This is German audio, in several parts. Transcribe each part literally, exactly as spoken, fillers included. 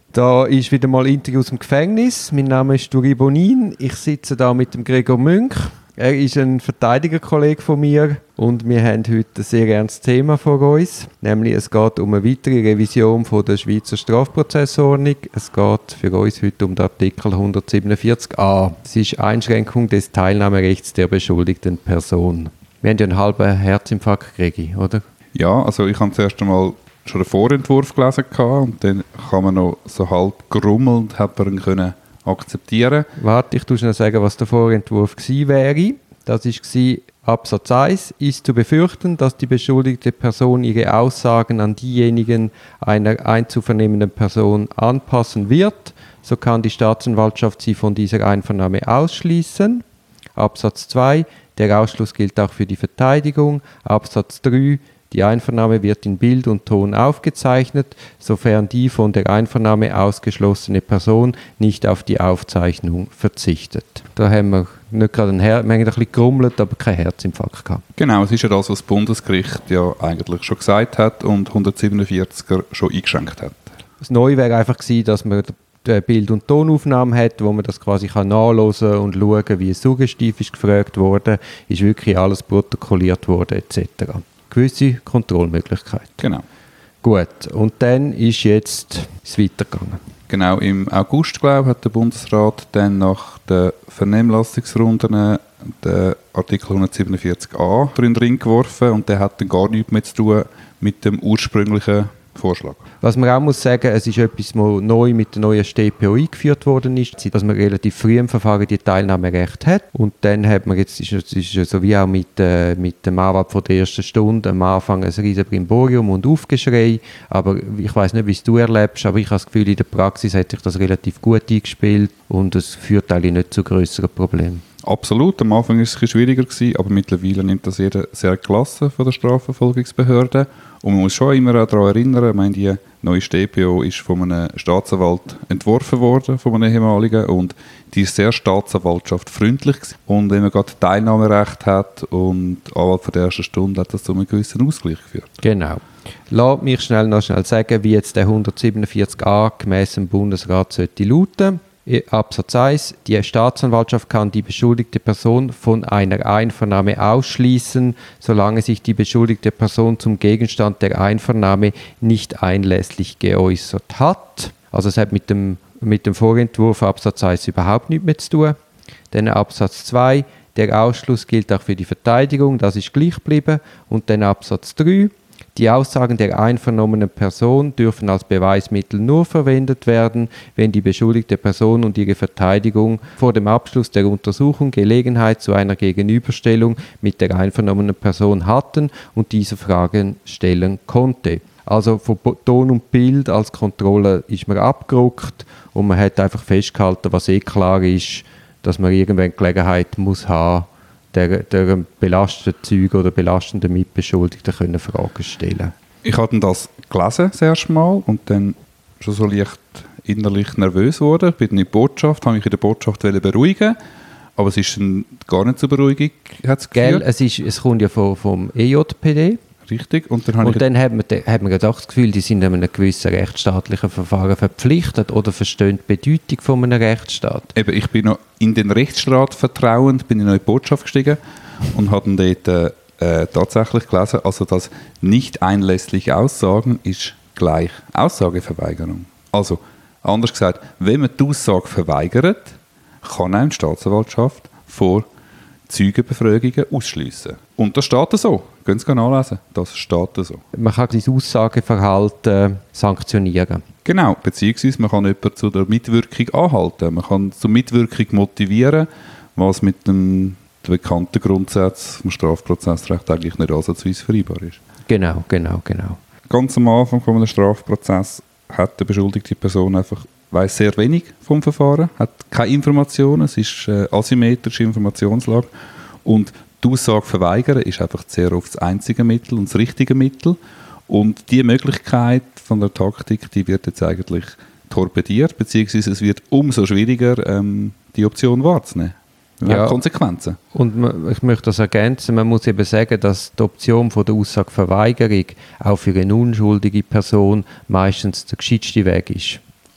Da ist wieder mal Interview aus dem Gefängnis. Mein Name ist Duri Bonin. Ich sitze da mit dem Gregor Münch. Er ist ein Verteidigerkollege von mir und wir haben heute ein sehr ernstes Thema vor uns. Nämlich es geht um eine weitere Revision von der Schweizer Strafprozessordnung. Es geht für uns heute um den Artikel hundertsiebenundvierzig a. Es ist Einschränkung des Teilnahmerechts der beschuldigten Person. Wir haben ja einen halben Herzinfarkt gekriegt, oder? Ja, also ich habe zuerst einmal schon einen Vorentwurf gelesen und dann kann man noch so halb grummelnd hat man ihn können akzeptieren. Warte, ich muss noch sagen, was der Vorentwurf gewesen wäre. Das war Absatz eins. Ist zu befürchten, dass die beschuldigte Person ihre Aussagen an diejenigen einer einzuvernehmenden Person anpassen wird, so kann die Staatsanwaltschaft sie von dieser Einvernahme ausschließen. Absatz zwei. Der Ausschluss gilt auch für die Verteidigung. Absatz drei. Die Einvernahme wird in Bild und Ton aufgezeichnet, sofern die von der Einvernahme ausgeschlossene Person nicht auf die Aufzeichnung verzichtet. Da haben wir nicht gerade ein, Her- wir haben ein bisschen gerummelt, aber keinen Herzinfarkt gehabt. Genau, es ist ja das, was das Bundesgericht ja eigentlich schon gesagt hat und hundertsiebenundvierziger schon eingeschränkt hat. Das Neue wäre einfach gewesen, dass man eine Bild- und Tonaufnahme hat, wo man das quasi kann nachhören und schauen, wie es suggestiv ist gefragt wurde, ist wirklich alles protokolliert worden et cetera. Gewisse Kontrollmöglichkeiten. Genau. Gut, und dann ist jetzt es weitergegangen. Genau, im August, glaube ich, hat der Bundesrat dann nach den Vernehmlassungsrunden den Artikel hundertsiebenundvierzig a in den Ring geworfen und der hat dann gar nichts mehr zu tun mit dem ursprünglichen Vorschlag. Was man auch muss sagen, es ist etwas, was neu mit der neuen S t P O eingeführt worden ist, dass man relativ früh im Verfahren die Teilnahmerecht hat. Und dann hat man jetzt, ist es ist so wie auch mit, äh, mit dem Anwalt von der ersten Stunde, am Anfang ein riesen Brimborium und Aufgeschrei. Aber ich weiss nicht, wie es du erlebst, aber ich habe das Gefühl, in der Praxis hat sich das relativ gut eingespielt und es führt eigentlich nicht zu grösseren Problemen. Absolut, am Anfang war es ein bisschen schwieriger gewesen, aber mittlerweile nimmt das jeder sehr gelassen von der Strafverfolgungsbehörde. Und man muss schon immer daran erinnern, ich meine, die neue S t P O ist von einem Staatsanwalt entworfen worden, von einem ehemaligen, und die ist sehr staatsanwaltschaftfreundlich gewesen. Und wenn man gerade Teilnahmerecht hat und Anwalt von der ersten Stunde, hat das zu einem gewissen Ausgleich geführt. Genau. Lass mich schnell noch schnell sagen, wie jetzt der hundertsiebenundvierzig a gemäss dem Bundesrat sollte lauten. Absatz eins. Die Staatsanwaltschaft kann die beschuldigte Person von einer Einvernahme ausschließen, solange sich die beschuldigte Person zum Gegenstand der Einvernahme nicht einlässlich geäußert hat. Also es hat mit dem, mit dem Vorentwurf Absatz eins überhaupt nichts mehr zu tun. Dann Absatz zwei. Der Ausschluss gilt auch für die Verteidigung, das ist gleich geblieben. Und dann Absatz drei. Die Aussagen der einvernommenen Person dürfen als Beweismittel nur verwendet werden, wenn die beschuldigte Person und ihre Verteidigung vor dem Abschluss der Untersuchung Gelegenheit zu einer Gegenüberstellung mit der einvernommenen Person hatten und diese Fragen stellen konnte. Also von Ton und Bild als Kontrolle ist man abgerückt und man hat einfach festgehalten, was eh klar ist, dass man irgendwann Gelegenheit muss haben, der, der belasteten Zeugen oder belastenden Mitbeschuldigten können Fragen stellen. Ich hatte das gelesen das erste Mal und dann schon so leicht innerlich nervös geworden. Ich bin in der Botschaft, habe mich in der Botschaft beruhigen, aber es ist dann gar nicht zur Beruhigung. Gell, es, ist, es kommt ja vom, vom E J P D. Richtig. Und dann, habe und ich dann hat man, hat man gedacht, das Gefühl, die sind einem gewissen rechtsstaatlichen Verfahren verpflichtet oder verstehen die Bedeutung von einem Rechtsstaat. Eben, ich bin noch in den Rechtsstaat vertrauend, bin in eine neue Botschaft gestiegen und habe dort äh, tatsächlich gelesen, also das nicht einlässliche Aussagen ist gleich Aussageverweigerung. Also, anders gesagt, wenn man die Aussage verweigert, kann eine Staatsanwaltschaft vor Zeugenbefragungen ausschliessen. Und das steht so. Gehen Sie nachlesen. Das steht so. Man kann dieses Aussageverhalten sanktionieren. Genau, beziehungsweise man kann jemanden zu der Mitwirkung anhalten. Man kann zur Mitwirkung motivieren, was mit dem bekannten Grundsatz vom Strafprozessrecht eigentlich nicht ansatzweise vereinbar ist. Genau, genau, genau. Ganz am Anfang von einem Strafprozess hat die beschuldigte Person einfach weiss sehr wenig vom Verfahren, hat keine Informationen, es ist äh, asymmetrische Informationslage und die Aussage verweigern ist einfach sehr oft das einzige Mittel und das richtige Mittel und die Möglichkeit von der Taktik, die wird jetzt eigentlich torpediert, beziehungsweise es wird umso schwieriger, ähm, die Option wahrzunehmen. Man ja, hat Konsequenzen. Und man, ich möchte das ergänzen, man muss eben sagen, dass die Option von der Aussageverweigerung auch für eine unschuldige Person meistens der gescheitste Weg ist.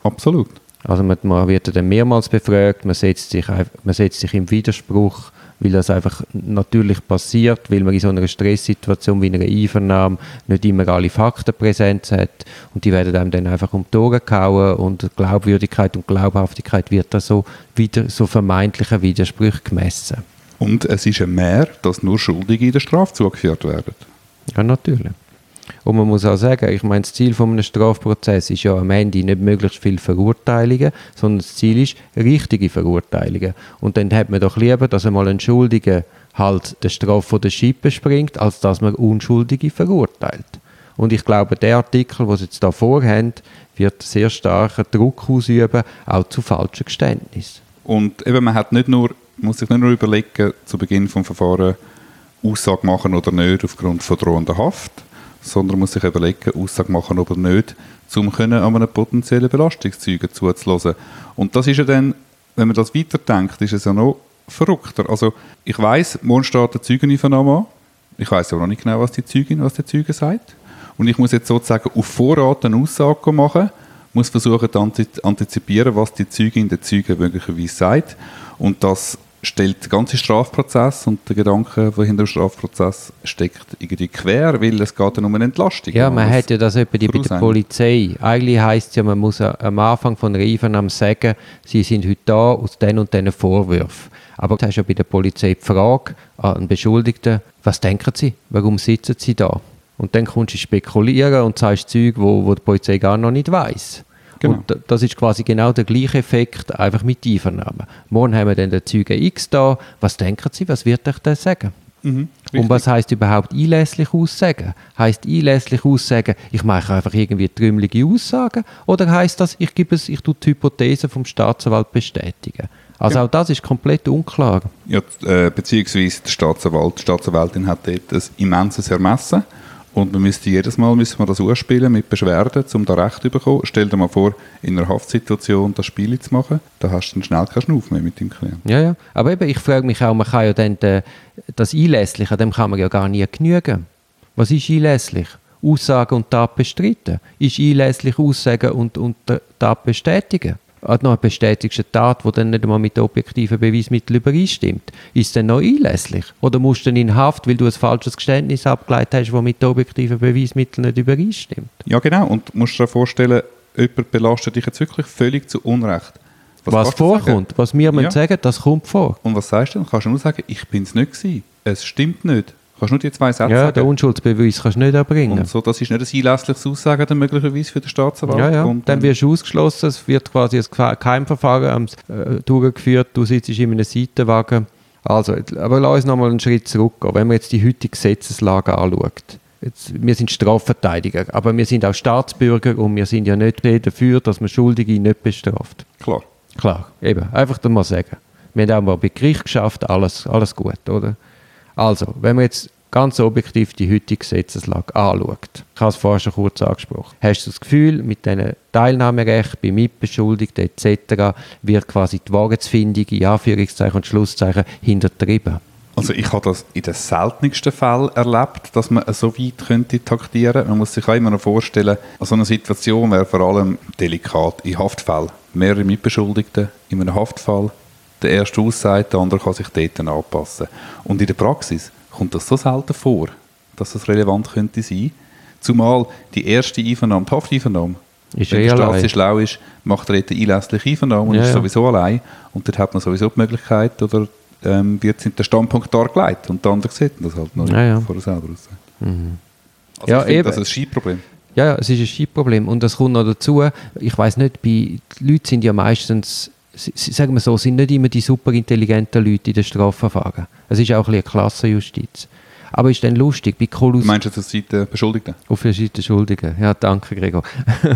Absolut. Also man, man wird dann mehrmals befragt, man setzt, sich, man setzt sich im Widerspruch, weil das einfach natürlich passiert, weil man in so einer Stresssituation wie einer Einvernahme nicht immer alle Fakten präsent hat und die werden einem dann einfach um die Ohren gehauen und Glaubwürdigkeit und Glaubhaftigkeit wird da so, wieder, so vermeintlichen Widersprüchen gemessen. Und es ist ein Mehr, dass nur Schuldige in der Strafe zugeführt werden. Ja, natürlich. Und man muss auch sagen, ich meine, das Ziel von einem Strafprozess ist ja am Ende nicht möglichst viele Verurteilungen, sondern das Ziel ist richtige Verurteilungen. Und dann hat man doch lieber, dass einmal ein Schuldiger halt der Strafe von der Schippe springt, als dass man Unschuldige verurteilt. Und ich glaube, der Artikel, den Sie jetzt hier vorhaben, wird sehr starken Druck ausüben, auch zu falschen Geständnissen. Und eben, man hat nicht nur, muss sich nicht nur überlegen, zu Beginn des Verfahrens Aussage machen oder nicht aufgrund von drohender Haft, sondern muss sich überlegen, Aussage machen oder nicht, um an einem potenziellen Belastungszeugen zuzulassen. Und das ist ja dann, wenn man das weiterdenkt, ist es ja noch verrückter. Also ich weiss, morgen steht eine Zeugeneinvernahme an. Ich weiss aber noch nicht genau, was die Zeugin, was der Zeuge sagt. Und ich muss jetzt sozusagen auf Vorrat eine Aussage machen, muss versuchen zu antizipieren, was die Zeugin der Zeuge möglicherweise sagt. Und das stellt den ganzen Strafprozess und der Gedanke, der hinter dem Strafprozess steckt, irgendwie quer, weil es geht dann um eine Entlastung. Ja, man hat ja das etwa bei der Polizei. Eigentlich heisst es ja, man muss am Anfang von einer Einvernahme sagen, sie sind heute da aus den und diesen Vorwürfen. Aber du hast ja bei der Polizei die Frage an einen Beschuldigten, was denken Sie, warum sitzen Sie da? Und dann kommst du spekulieren und sagst Zeug, wo, wo die Polizei gar noch nicht weiss. Genau. Und das ist quasi genau der gleiche Effekt, einfach mit Einvernahmen. Morgen haben wir dann den Zeugen X da. Was denken Sie, was wird euch das sagen? Mhm, und was heisst überhaupt einlässlich aussagen? Heisst einlässlich aussagen, ich mache einfach irgendwie trümmelige Aussagen? Oder heisst das, ich gebe es, ich tue die Hypothese vom Staatsanwalt bestätigen? Also ja. Auch das ist komplett unklar. Ja, äh, beziehungsweise der Staatsanwalt, die Staatsanwältin hat dort ein immenses Ermessen. Und man müsste jedes Mal müssen wir das ausspielen mit Beschwerden, um da Recht zu bekommen. Stell dir mal vor, in einer Haftsituation das Spiel zu machen, da hast du dann schnell keinen Schnuff mehr mit dem Klienten. Ja, ja. Aber eben, ich frage mich auch, man kann ja dann de, das Einlässliche, dem kann man ja gar nie genügen. Was ist einlässlich? Aussage und Tat bestreiten. Ist einlässlich Aussagen und, und Tat bestätigen? Noch eine bestätigte Tat, die dann nicht einmal mit objektiven Beweismitteln übereinstimmt. Ist es dann noch einlässlich? Oder musst du dann in Haft, weil du ein falsches Geständnis abgeleitet hast, das mit objektiven Beweismitteln nicht übereinstimmt? Ja, genau. Und du musst dir vorstellen, jemand belastet dich jetzt wirklich völlig zu Unrecht. Was, was vorkommt, was wir ja. sagen, das kommt vor. Und was sagst du dann? Kannst du nur sagen, ich bin es nicht gewesen. Es stimmt nicht. Kannst du nur die zwei Sätze ja, sagen? Ja, den Unschuldsbeweis kannst du nicht erbringen. Und so, das ist nicht ein einlässliches Aussagen dann möglicherweise für den Staatsanwalt. Ja, ja. Und dann wirst du ausgeschlossen, es wird quasi ein Geheimverfahren äh, durchgeführt, du sitzt in einem Seitenwagen. Also, aber lass uns nochmal einen Schritt zurückgehen. Wenn man jetzt die heutige Gesetzeslage anschaut, jetzt, wir sind Strafverteidiger, aber wir sind auch Staatsbürger und wir sind ja nicht dafür, dass man Schuldige nicht bestraft. Klar. Klar, eben, einfach dann mal sagen. Wir haben auch mal bei Gericht geschafft, alles, alles gut, oder? Also, wenn man jetzt ganz objektiv die heutige Gesetzeslage anschaut, ich habe es vorher schon kurz angesprochen, hast du das Gefühl, mit diesen Teilnahmerecht bei Mitbeschuldigten et cetera wird quasi die Wahrheitsfindung, in Anführungszeichen und Schlusszeichen, hintertrieben? Also ich habe das in den seltensten Fällen erlebt, dass man so weit könnte taktieren. Man muss sich auch immer noch vorstellen, so eine Situation wäre vor allem delikat in Haftfällen. Mehrere Mitbeschuldigte in einem Haftfall, der erste aussagt, der andere kann sich dort anpassen. Und in der Praxis kommt das so selten vor, dass das relevant könnte sein. Zumal die erste Einvernahme, die Hafteinvernahme, ist wenn eh der Staat allein. schlau ist, macht er eine einlässliche Einvernahme und ja, ist ja. sowieso allein. Und dort hat man sowieso die Möglichkeit, oder ähm, wird der Standpunkt dargelegt und der andere sieht das halt noch ja, ja. vor er selber aussagt. Mhm. Also ja, ich finde, eben. das ist ein Scheitproblem. Ja, ja, es ist ein Scheitproblem. Und das kommt noch dazu, ich weiss nicht, bei, die Leute sind ja meistens, sagen wir so, sind nicht immer die superintelligenten Leute in den Strafverfahren. Es ist auch ein bisschen eine Klassenjustiz. Aber ist dann lustig, bei Kollusion... Meinst du das auf der Seite Beschuldigten? Auf der Seite Beschuldigten, ja, danke Gregor.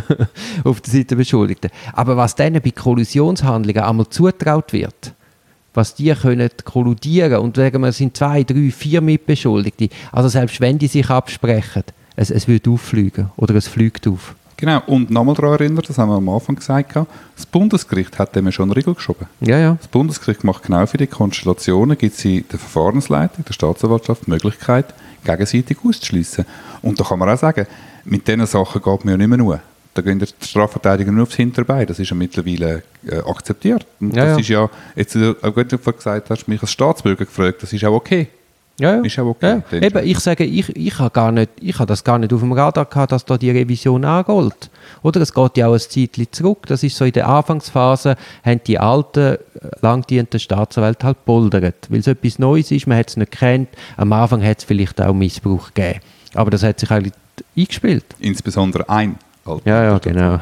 Auf der Seite Beschuldigten. Aber was denen bei Kollusionshandlungen einmal zutraut wird, was die können kolludieren und sagen wir, es sind zwei, drei, vier Mitbeschuldigte, also selbst wenn die sich absprechen, es, es wird auffliegen oder es fliegt auf. Genau, und nochmal daran erinnern, das haben wir am Anfang gesagt, das Bundesgericht hat dem schon einen Riegel geschoben. Ja, ja. Das Bundesgericht macht genau für die Konstellationen, gibt sie der Verfahrensleitung, der Staatsanwaltschaft die Möglichkeit, gegenseitig auszuschliessen. Und da kann man auch sagen, mit diesen Sachen geht man ja nicht mehr nur. Da gehen die Strafverteidiger nur aufs Hinterbein. Das ist ja mittlerweile äh, akzeptiert. Und Ja, das ja. ist ja, jetzt, äh, auch wenn du gesagt hast, mich als Staatsbürger gefragt, das ist auch okay. Ja, ja. Ist auch okay. Ja. Eben, ich sage, ich, ich habe gar nicht, ich habe das gar nicht auf dem Radar gehabt, dass da die Revision angeht. Oder es geht ja auch ein Zeitchen zurück. Das ist so in der Anfangsphase, haben die alten, langdienten Staatsanwälte halt poldert. Weil es etwas Neues ist, man hat es nicht gekannt. Am Anfang hat es vielleicht auch Missbrauch gegeben. Aber das hat sich eigentlich eingespielt. Insbesondere ein alter. Ja, ja, genau.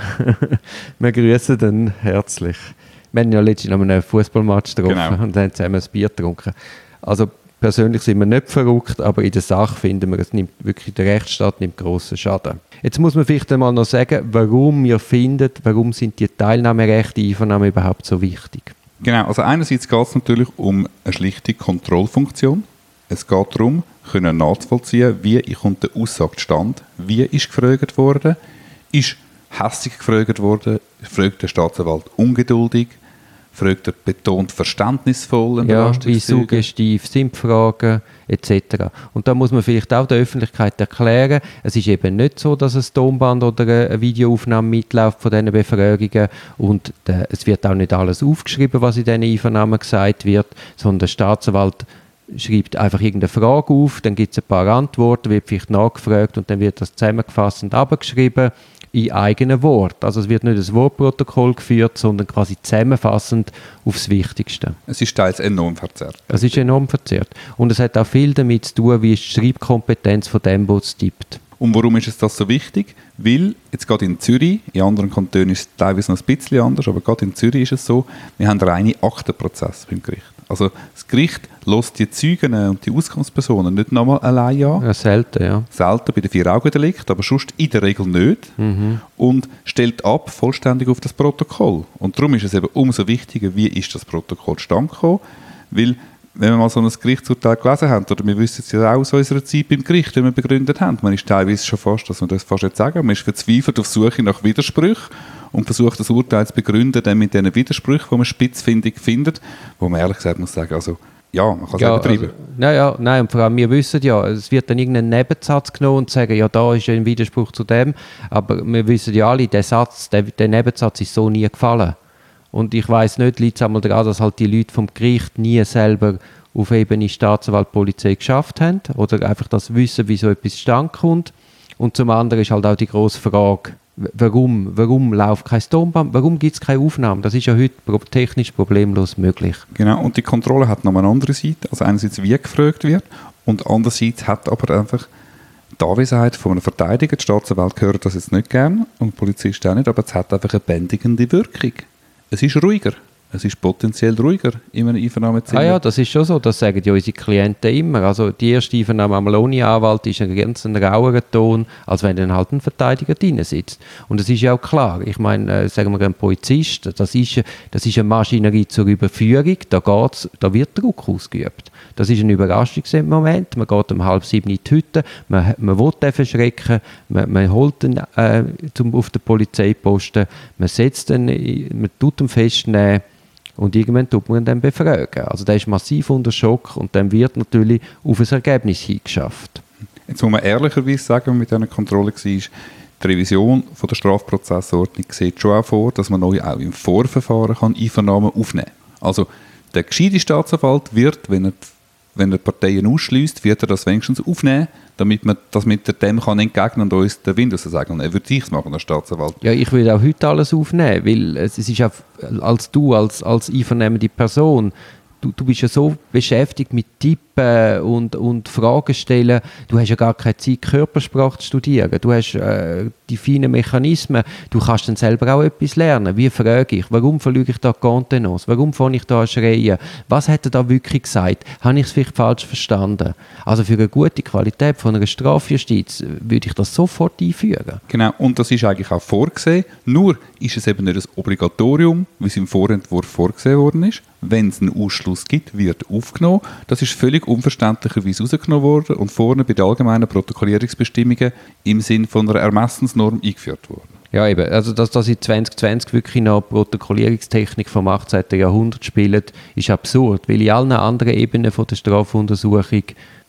Wir grüßen dann herzlich. Wir haben ja letztens noch einen Fußballmatch getroffen Genau. und haben zusammen ein Bier getrunken. Also persönlich sind wir nicht verrückt, aber in der Sache finden wir, es nimmt wirklich, der Rechtsstaat nimmt grossen Schaden. Jetzt muss man vielleicht einmal noch sagen, warum wir finden, warum sind die Teilnahmerechte, Einvernahmen überhaupt so wichtig? Genau, also einerseits geht es natürlich um eine schlichte Kontrollfunktion. Es geht darum, können nachzuvollziehen, wie kommt der Aussage zustande, wie ist gefragt worden, ist hässig gefragt worden, fragt der Staatsanwalt ungeduldig, fragt er betont verständnisvoll. in Ja, wie Belastungszügen. suggestiv sind die Fragen et cetera. Und da muss man vielleicht auch der Öffentlichkeit erklären, es ist eben nicht so, dass ein Tonband oder eine Videoaufnahme mitläuft von diesen Befragungen und der, es wird auch nicht alles aufgeschrieben, was in diesen Einvernahmen gesagt wird, sondern der Staatsanwalt schreibt einfach irgendeine Frage auf, dann gibt es ein paar Antworten, wird vielleicht nachgefragt und dann wird das zusammengefasst und abgeschrieben in eigenen Wort. Also es wird nicht ein Wortprotokoll geführt, sondern quasi zusammenfassend aufs Wichtigste. Es ist teils enorm verzerrt. Es ist enorm verzerrt. Und es hat auch viel damit zu tun, wie ist die Schreibkompetenz von dem, der es tippt. Und warum ist es das so wichtig? Weil, jetzt gerade in Zürich, in anderen Kantonen ist es teilweise noch ein bisschen anders, aber gerade in Zürich ist es so, wir haben reine Aktenprozesse beim Gericht. Also das Gericht lässt die Zeugen und die Auskunftspersonen nicht nochmal allein an. Ja, selten, ja. Selten bei den Vier-Augen-Delikten, aber sonst in der Regel nicht. Mhm. Und stellt ab vollständig auf das Protokoll. Und darum ist es eben umso wichtiger, wie ist das Protokoll zustande gekommen. Weil, wenn wir mal so ein Gerichtsurteil gelesen haben, oder wir wissen es ja auch aus unserer Zeit beim Gericht, wenn wir begründet haben, man ist teilweise schon fast, dass man das fast nicht sagen, man ist verzweifelt auf Suche nach Widersprüchen und versucht das Urteil zu begründen dann mit diesen Widersprüchen, die man spitzfindig findet, wo man ehrlich gesagt muss sagen, also ja, man kann es Ja, auch übertreiben. also, ja, ja, nein, und vor allem, wir wissen ja, es wird dann irgendein Nebensatz genommen und sagen, ja, da ist ein Widerspruch zu dem, aber wir wissen ja alle, der Satz, der, der Nebensatz ist so nie gefallen. Und ich weiss nicht, liegt es einmal daran, dass halt die Leute vom Gericht nie selber auf Ebene Staatsanwalt, Polizei geschafft haben oder einfach das Wissen, wie so etwas zustande kommt. Und zum anderen ist halt auch die grosse Frage, warum, warum läuft kein Tonband, warum gibt es keine Aufnahmen? Das ist ja heute technisch problemlos möglich. Genau, und die Kontrolle hat noch eine andere Seite, also einerseits wie gefragt wird und andererseits hat aber einfach die Anwesenheit von einem Verteidiger, die Staatsanwalt hört das jetzt nicht gern und die Polizist auch nicht, aber es hat einfach eine bändigende Wirkung. Es ist ruhiger. Es ist potenziell ruhiger in einem Einvernahmezimmer. Ah ja, das ist schon so, das sagen ja unsere Klienten immer. Also die erste Einvernahme einmal ohne Anwalt ist ein ganz ein rauerer Ton, als wenn dann halt ein Verteidiger drin sitzt. Und es ist ja auch klar, ich meine, äh, sagen wir ein Polizist, das ist, das ist eine Maschinerie zur Überführung, da, geht's, da wird Druck ausgeübt. Das ist ein Überraschungsmoment, man geht um halb sieben in die Hütte, man, man will den verschrecken, man, man holt ihn äh, zum, auf den Polizeiposten, man setzt ihn, man tut ihn festnehmen, und irgendwann tut man ihn dann befragen. Also der ist massiv unter Schock und dann wird natürlich auf ein Ergebnis hingeschafft. Jetzt muss man ehrlicherweise sagen, wenn man mit dieser Kontrolle war, die Revision von der Strafprozessordnung sieht schon auch vor, dass man neu auch im Vorverfahren kann Einvernahmen aufnehmen kann. Also der gescheite Staatsanwalt wird, wenn er, wenn er Parteien ausschliesst, wird er das wenigstens aufnehmen, damit man das mit dem kann entgegnen und uns den Wind sagen. Er würde es machen, der Staatsanwalt. Ja, ich würde auch heute alles aufnehmen, weil es ist auch, als du, als, als einvernehmende Person, du, du bist ja so beschäftigt mit Tippen und, und Fragen stellen, du hast ja gar keine Zeit, Körpersprache zu studieren. Du hast äh, die feinen Mechanismen, du kannst dann selber auch etwas lernen. Wie frage ich, warum verlüge ich da Contenance? Warum fange ich da an schreien? Was hat er da wirklich gesagt? Habe ich es vielleicht falsch verstanden? Also für eine gute Qualität von einer Strafjustiz würde ich das sofort einführen. Genau, und das ist eigentlich auch vorgesehen, nur ist es eben nicht ein Obligatorium, wie es im Vorentwurf vorgesehen worden ist. Wenn es einen Ausschluss gibt, wird aufgenommen. Das ist völlig unverständlicherweise rausgenommen worden und vorne bei den allgemeinen Protokollierungsbestimmungen im Sinne von einer Ermessensnorm eingeführt worden. Ja, eben. Also, dass das in zwanzig zwanzig wirklich noch Protokollierungstechnik vom achtzehnten Jahrhundert spielt, ist absurd, weil in allen anderen Ebenen von der Strafuntersuchung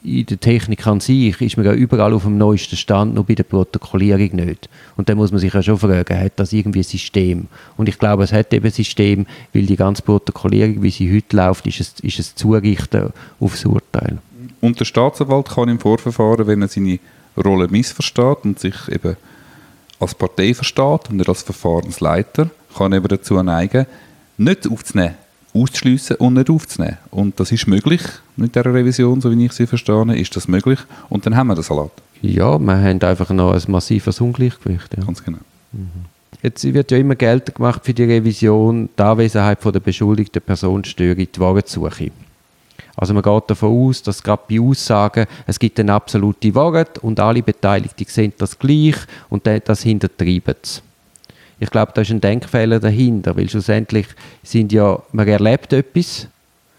in der Technik an sich ist man ja überall auf dem neuesten Stand, nur bei der Protokollierung nicht. Und dann muss man sich ja schon fragen, hat das irgendwie ein System? Und ich glaube, es hat eben ein System, weil die ganze Protokollierung, wie sie heute läuft, ist es, ist es Zurichten auf das Urteil. Und der Staatsanwalt kann im Vorverfahren, wenn er seine Rolle missversteht und sich eben als Partei versteht und nicht als Verfahrensleiter, kann eben dazu neigen, nicht aufzunehmen, auszuschliessen und nicht aufzunehmen. Und das ist möglich mit dieser Revision, so wie ich sie verstehe, ist das möglich. Und dann haben wir den Salat. Ja, wir haben einfach noch ein massives Ungleichgewicht. Ja. Ganz genau. Mhm. Jetzt wird ja immer geltend gemacht für die Revision, die Anwesenheit von der beschuldigten Person störe die Wahrheitssuche. Also man geht davon aus, dass gerade bei Aussagen, es gibt eine absolute Wahrheit und alle Beteiligten sehen das gleich und das hintertreiben es. Ich glaube, da ist ein Denkfehler dahinter, weil schlussendlich sind ja, man erlebt etwas,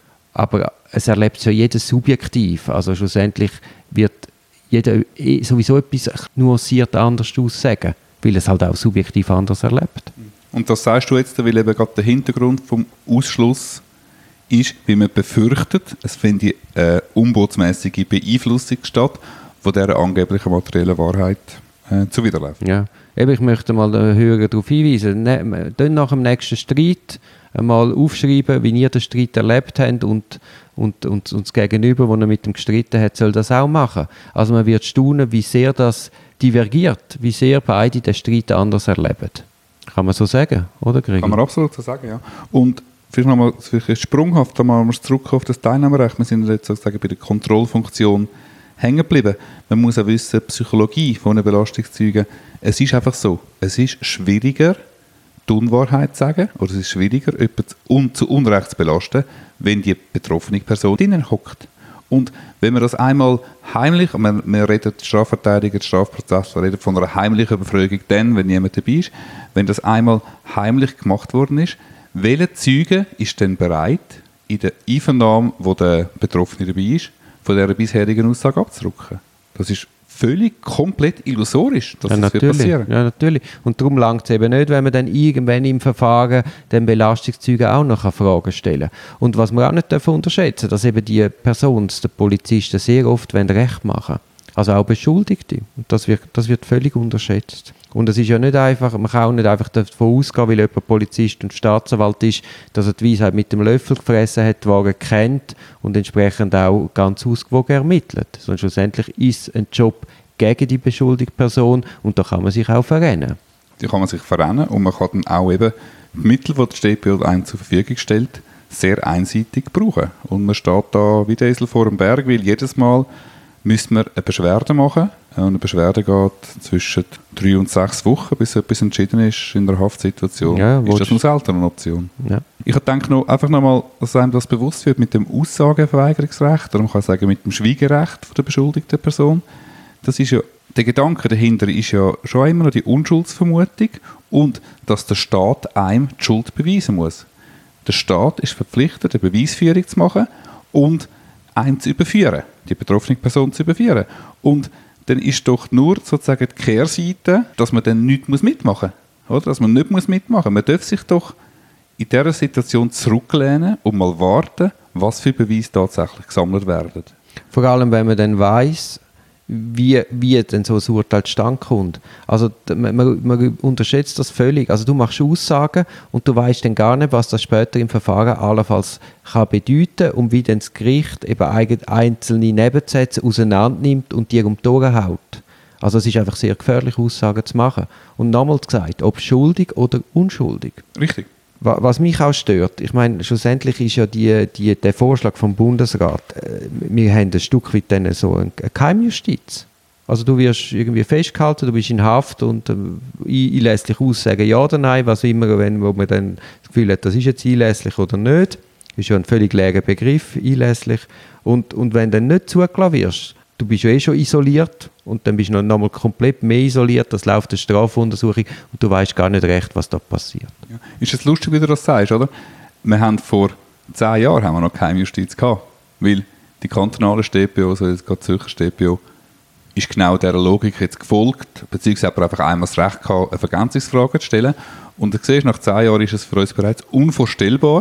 aber es erlebt ja jeder subjektiv. Also schlussendlich wird jeder sowieso etwas nuanciert anders aussagen, weil es halt auch subjektiv anders erlebt. Und das sagst du jetzt, weil eben gerade der Hintergrund vom Ausschluss ist, wie man befürchtet, es findet eine unbotsmäßige Beeinflussung statt, von dieser angeblichen materiellen Wahrheit äh, zuwiderläuft. Ja, eben, ich möchte mal den Hörer darauf hinweisen, ne, dann nach dem nächsten Streit einmal aufschreiben, wie ihr den Streit erlebt habt und, und, und, und das Gegenüber, das er mit dem gestritten hat, soll das auch machen. Also man wird staunen, wie sehr das divergiert, wie sehr beide den Streit anders erleben. Kann man so sagen, oder Gregi? Kann man absolut so sagen, ja. Und vielleicht nochmal vielleicht sprunghaft, einmal zurück auf das Teilnehmerrecht. Wir sind jetzt sozusagen bei der Kontrollfunktion hängen geblieben. Man muss auch wissen, die Psychologie von einem Belastungszeugen, es ist einfach so, es ist schwieriger, die Unwahrheit zu sagen, oder es ist schwieriger, jemanden zu Unrecht zu belasten, wenn die betroffene Person drinnen hockt. Und wenn man das einmal heimlich, man, man redet, die Strafverteidiger, die Strafprozesse reden von einer heimlichen Befragung dann, wenn niemand dabei ist, wenn das einmal heimlich gemacht worden ist, welcher Zeuge ist denn bereit, in der Einvernahme, wo der Betroffene dabei ist, von dieser bisherigen Aussage abzurücken? Das ist völlig komplett illusorisch, dass ja, das wird passieren. Ja, natürlich. Und darum langt es eben nicht, wenn man dann irgendwann im Verfahren den Belastungszeugen auch noch Fragen stellen kann. Und was wir auch nicht unterschätzen dürfen, dass eben die Personen, die Polizisten, sehr oft Recht machen wollen. Also auch Beschuldigte. Und das wird, das wird völlig unterschätzt. Und es ist ja nicht einfach, man kann auch nicht einfach davon ausgehen, weil jemand Polizist und Staatsanwalt ist, dass er die Weisheit mit dem Löffel gefressen hat, die Wahrheit kennt und entsprechend auch ganz ausgewogen ermittelt. Sondern schlussendlich ist es ein Job gegen die beschuldigte Person und da kann man sich auch verrennen. Da kann man sich verrennen und man kann dann auch eben die Mittel, die die S T P O einem zur Verfügung stellt, sehr einseitig brauchen. Und man steht da wie der Esel vor dem Berg, weil jedes Mal müssen wir eine Beschwerde machen. Und eine Beschwerde geht zwischen drei und sechs Wochen, bis etwas entschieden ist in der Haftsituation. Ja, ist das eine seltene Option? Ja. Ich denke noch, einfach nochmal, dass einem das bewusst wird mit dem Aussageverweigerungsrecht, darum kann ich sagen, mit dem Schweigerecht von der beschuldigten Person. Das ist ja, der Gedanke dahinter ist ja schon immer noch die Unschuldsvermutung und dass der Staat einem die Schuld beweisen muss. Der Staat ist verpflichtet, eine Beweisführung zu machen und einen zu überführen, die betroffene Person zu überführen. Und dann ist doch nur sozusagen die Kehrseite, dass man dann nichts mitmachen muss. Oder? Dass man nicht mitmachen muss. Man darf sich doch in dieser Situation zurücklehnen und mal warten, was für Beweise tatsächlich gesammelt werden. Vor allem, wenn man dann weiss, wie, wie denn so ein Urteil zustande kommt. Also man, man unterschätzt das völlig. Also du machst Aussagen und du weißt dann gar nicht, was das später im Verfahren allenfalls kann bedeuten und wie dann das Gericht eben einzelne Nebensätze auseinander nimmt und die um die Ohren haut. Also es ist einfach sehr gefährlich, Aussagen zu machen. Und nochmals gesagt, ob schuldig oder unschuldig. Richtig. Was mich auch stört, ich meine, schlussendlich ist ja die, die, der Vorschlag vom Bundesrat, äh, wir haben ein Stück weit dann so eine Geheimjustiz. Also du wirst irgendwie festgehalten, du bist in Haft und äh, ich lässt dich aussagen, ja oder nein, was immer, wenn wo man dann das Gefühl hat, das ist jetzt einlässlich oder nicht, ist ja ein völlig leerer Begriff, einlässlich. Und, und wenn du dann nicht zugelassen wirst, du bist ja eh schon isoliert und dann bist du noch mal komplett mehr isoliert, das läuft eine Strafuntersuchung und du weißt gar nicht recht, was da passiert. Ja. Ist es lustig, wie du das sagst, oder? Wir haben vor zehn Jahren haben wir noch keine Justiz gehabt, weil die kantonale S T P O, also jetzt gerade Zürcher S T P O, ist genau dieser Logik jetzt gefolgt, beziehungsweise hat man einfach einmal das Recht gehabt, eine Vergänzungsfrage zu stellen. Und du siehst, nach zehn Jahren ist es für uns bereits unvorstellbar,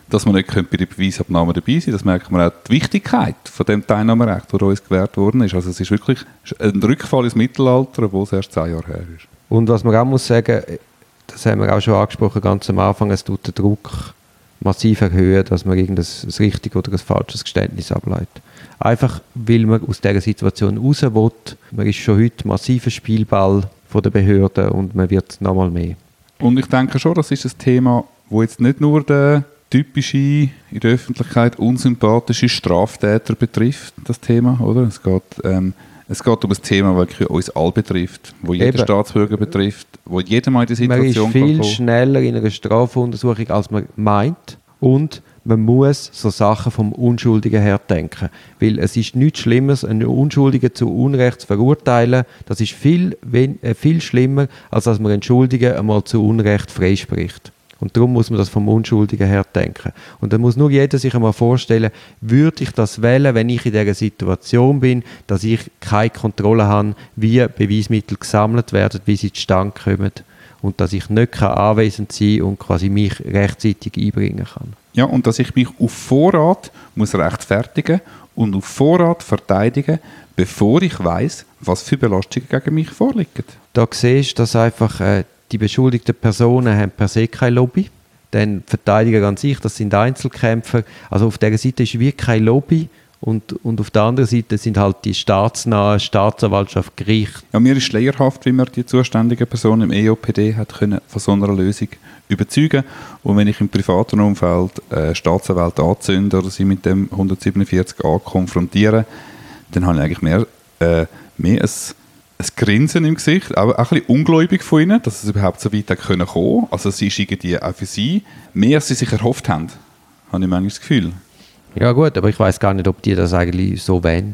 dass man nicht bei der Beweisabnahme dabei sein. Das merkt man auch die Wichtigkeit von dem Teilnahmerecht, das uns gewährt worden ist. Also es ist wirklich ein Rückfall ins Mittelalter, obwohl es erst zehn Jahre her ist. Und was man auch muss sagen, das haben wir auch schon angesprochen, ganz am Anfang, es tut den Druck massiv erhöhen, dass man irgendein richtiges oder ein falsches Geständnis ableitet. Einfach, weil man aus dieser Situation raus will. Man ist schon heute massiver Spielball von den Behörden und man wird nochmal mehr. Und ich denke schon, das ist ein Thema, wo jetzt nicht nur den typische, in der Öffentlichkeit unsympathische Straftäter betrifft, das Thema, oder? Es geht, ähm, es geht um ein Thema, das uns alle betrifft, wo jeder Eben. Staatsbürger betrifft, wo jeder mal in die Situation Man ist viel kann schneller in einer Strafuntersuchung, als man meint, und man muss so Sachen vom Unschuldigen her denken. Weil es ist nichts Schlimmeres, einen Unschuldigen zu Unrecht zu verurteilen. Das ist viel, äh, viel schlimmer, als dass man einen Schuldigen einmal zu Unrecht freispricht. Und darum muss man das vom Unschuldigen her denken. Und dann muss nur jeder sich einmal vorstellen, würde ich das wählen, wenn ich in dieser Situation bin, dass ich keine Kontrolle habe, wie Beweismittel gesammelt werden, wie sie zustande kommen und dass ich nicht anwesend sein kann und quasi mich rechtzeitig einbringen kann. Ja, und dass ich mich auf Vorrat muss rechtfertigen und auf Vorrat verteidigen, bevor ich weiss, was für Belastungen gegen mich vorliegen. Da siehst du, dass einfach äh, die beschuldigten Personen haben per se keine Lobby. Dann Verteidiger an sich, das sind Einzelkämpfer. Also auf dieser Seite ist wirklich keine Lobby. Und, und auf der anderen Seite sind halt die staatsnahe Staatsanwaltschaft, Gericht. Ja, mir ist lehrhaft, wie man die zuständigen Personen im E O P D hat können von so einer Lösung überzeugen. Und wenn ich im privaten Umfeld äh, Staatsanwälte anzünde oder sie mit dem hundertsiebenundvierzig a konfrontiere, dann habe ich eigentlich mehr, äh, mehr ein, ein Grinsen im Gesicht, auch, auch ein bisschen ungläubig von ihnen, dass es überhaupt so weit kommen konnte. Also es ist irgendwie auch für sie mehr, als sie sich erhofft haben, habe ich manchmal das Gefühl. Ja gut, aber ich weiß gar nicht, ob die das eigentlich so wollen.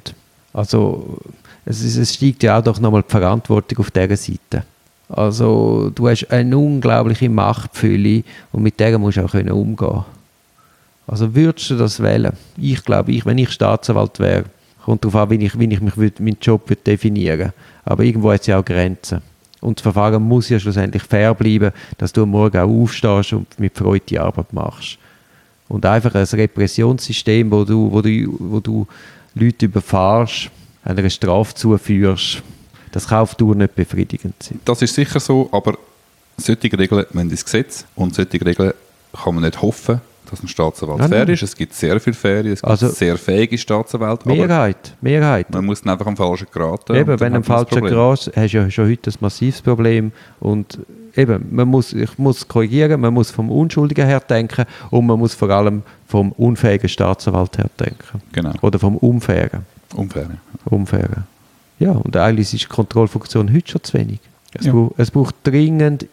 Also es, ist, es steigt ja auch doch nochmal die Verantwortung auf dieser Seite. Also du hast eine unglaubliche Machtfülle und mit der musst du auch können umgehen. Also würdest du das wählen? Ich glaube, ich, wenn ich Staatsanwalt wäre, kommt darauf an, wie ich, wie ich mich würd, meinen Job würd definieren würde. Aber irgendwo hat es ja auch Grenzen. Und das Verfahren muss ja schlussendlich fair bleiben, dass du am Morgen auch aufstehst und mit Freude die Arbeit machst. Und einfach ein Repressionssystem, wo du, wo du, wo du Leute überfahrst, einer Strafe zuführst, das kann auf Dauer nicht befriedigend sein. Das ist sicher so, aber solche Regeln müssen ins Gesetz und solche Regeln kann man nicht hoffen, dass ein Staatsanwalt ja, fair ist. Es gibt sehr viele faire, es gibt also, sehr fähige Staatsanwälte. Mehrheit, Mehrheit. Man muss einfach am Falschen geraten. Eben, wenn am Falschen gerätst, hast du ja schon heute ein massives Problem. Und eben, man muss, ich muss korrigieren, man muss vom Unschuldigen her denken und man muss vor allem vom unfähigen Staatsanwalt her denken. Genau. Oder vom Unfairen. Unfairen. Unfairen. Ja, und eigentlich ist die Kontrollfunktion heute schon zu wenig. Es, ja. braucht, es braucht dringend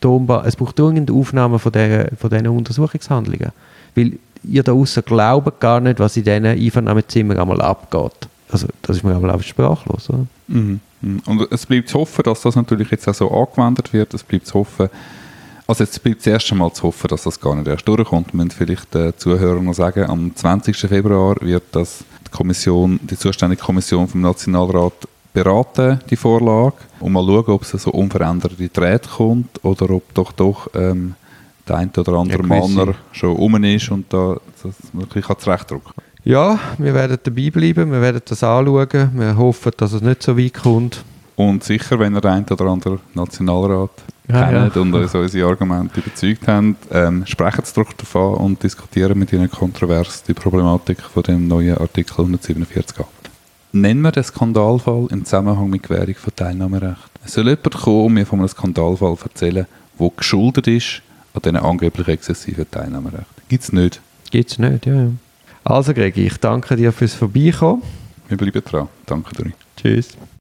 es braucht dringend Aufnahmen von diesen von diesen Untersuchungshandlungen. Weil ihr da aussen glaubt gar nicht, was in diesen Einvernahmezimmern einmal abgeht. Also das ist mir aber auch sprachlos, oder? Mhm. Und es bleibt zu hoffen, dass das natürlich jetzt auch so angewendet wird. Es bleibt zu hoffen, also jetzt bleibt das erste Mal zu hoffen, dass das gar nicht erst durchkommt. Wir müssen vielleicht den Zuhörern noch sagen, am zwanzigsten Februar wird das die Kommission, die zuständige Kommission vom Nationalrat beraten, die Vorlage, und mal schauen, ob es so unveränderte Drähte kommt oder ob doch doch ähm, der eine oder andere ja, Mann schon rum ist und da das wirklich zurechtdrücken kann. Ja, wir werden dabei bleiben, wir werden das anschauen, wir hoffen, dass es nicht so weit kommt. Und sicher, wenn ihr den einen oder anderen Nationalrat ja, kennt ja. und uns unsere Argumente überzeugt haben, ähm, sprechen Sie doch davon und diskutieren mit Ihnen kontrovers die Problematik von dem neuen Artikel hundertsiebenundvierzig a. Nennen wir den Skandalfall im Zusammenhang mit Gewährung von Teilnahmerecht. Es soll jemand kommen und mir von einem Skandalfall erzählen, der geschuldet ist an diesen angeblich exzessiven Teilnahmerecht. Gibt es nicht? Gibt es nicht, ja, ja. Also Gregi, ich danke dir fürs Vorbeikommen. Wir bleiben dran. Danke dir. Tschüss.